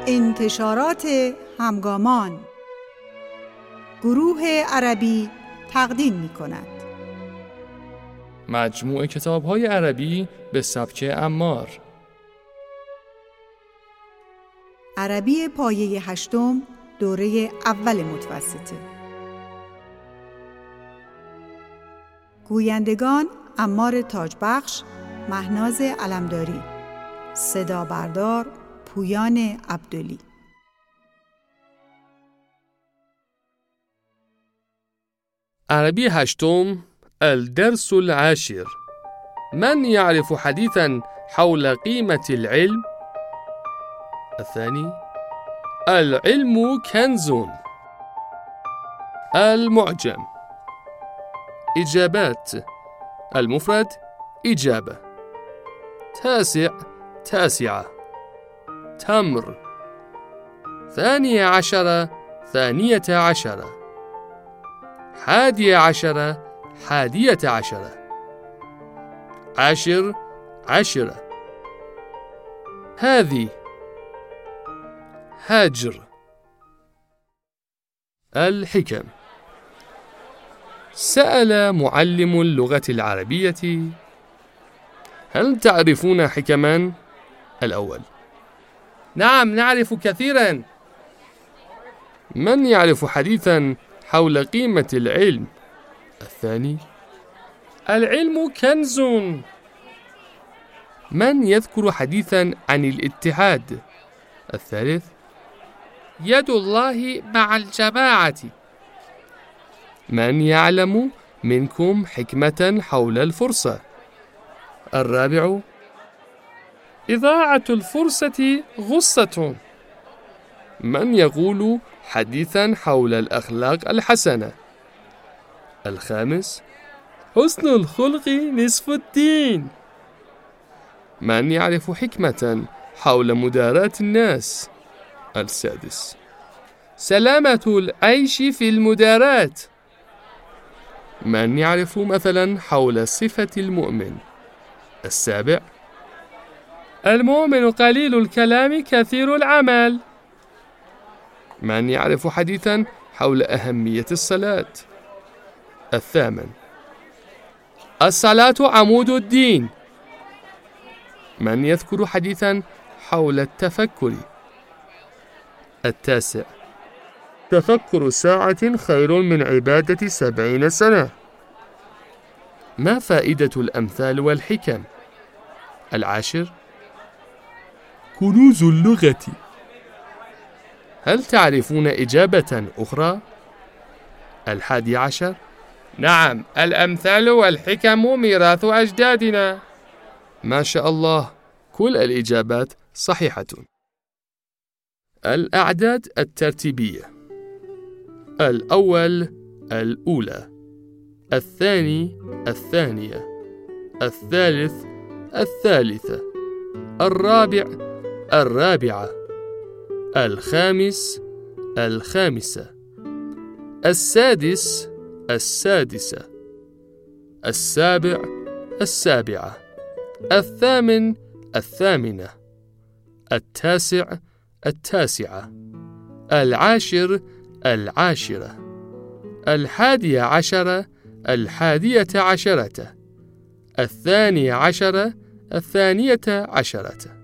انتشارات همگامان گروه عربی تقدیم می‌کند. مجموعه کتاب‌های عربی به سبک عمار. عربی پایه 8 دوره اول متوسطه. گویندگان عمار تاجبخش، مهناز علمداری. صدا بردار پویان عبدلی. عربي 8 الدرس العاشر. من يعرف حديثا حول قيمة العلم؟ الثاني العلم كنز. المعجم إجابات. المفرد إجابة. تاسع تاسعة. تمر. 12 12. 11 11. 10 10. هذه. هاجر. الحكم. سأل معلم اللغة العربية: هل تعرفون حكما؟ الأول: نعم نعرف كثيرا. من يعرف حديثا حول قيمة العلم؟ الثاني: العلم كنز. من يذكر حديثا عن الاتحاد؟ الثالث: يد الله مع الجماعة. من يعلم منكم حكمة حول الفرصة؟ الرابع: إضاعة الفرصة غصة. من يقول حديثا حول الأخلاق الحسنة؟ الخامس: حسن الخلق نصف الدين. من يعرف حكمة حول مداراة الناس؟ السادس: سلامة العيش في المداراة. من يعرف مثلا حول صفة المؤمن؟ السابع: المؤمن قليل الكلام كثير العمل. من يعرف حديثا حول أهمية الصلاة؟ الثامن: الصلاة عمود الدين. من يذكر حديثا حول التفكر؟ التاسع: تفكر ساعة خير من عبادة 70 سنة. ما فائدة الأمثال والحكم؟ العاشر: كنوز اللغة. هل تعرفون إجابة أخرى؟ 11: نعم، الأمثال والحكم ميراث أجدادنا. ما شاء الله، كل الإجابات صحيحة. الأعداد الترتيبية: الأول الأولى، الثاني الثانية، الثالث الثالثة، الرابع الرابعة، الخامس الخامسة، السادس السادسة، السابع السابعة، الثامن الثامنة، التاسع التاسعة، العاشر العاشرة، 11 12، 12، 12.